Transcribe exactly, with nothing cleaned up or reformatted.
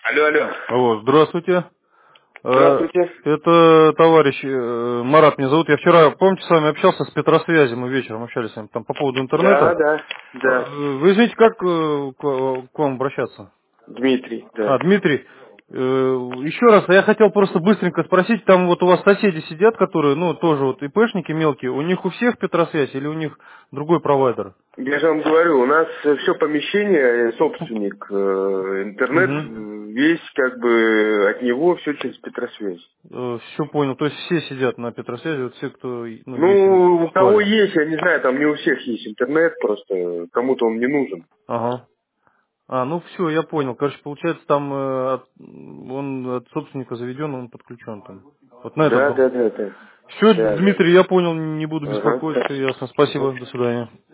Алло, алло. Алло, здравствуйте. Э, Здравствуйте. Это товарищ э, Марат меня зовут. Я вчера, помните, с вами общался с Петросвязи, мы вечером общались с вами там по поводу Да, интернета. да, Э, да. Вы извините, как э, к к вам обращаться? Дмитрий, да. А, Дмитрий, э, еще раз, я хотел просто быстренько спросить, там вот у вас соседи сидят, которые, ну, тоже вот ИПшники мелкие, у них у всех Петросвязь или у них другой провайдер? Я же вам говорю, у нас все помещение, э, собственник, э, интернет, Угу. э, весь как бы от него все через Петросвязь. Все понял, то есть все сидят на Петросвязи, вот все, кто, ну, есть Ну, у в кого паре. есть, я не знаю, там не у всех есть интернет, просто кому-то он не нужен. Ага. А, ну все, я понял. Короче, получается, там э, от- он от собственника заведен, он подключен там. Вот на этот Да, дом. да, да, да. Все, Да, да. Дмитрий, я понял, не буду Ага, беспокоить, все хорошо. ясно. Ага. Спасибо, до свидания.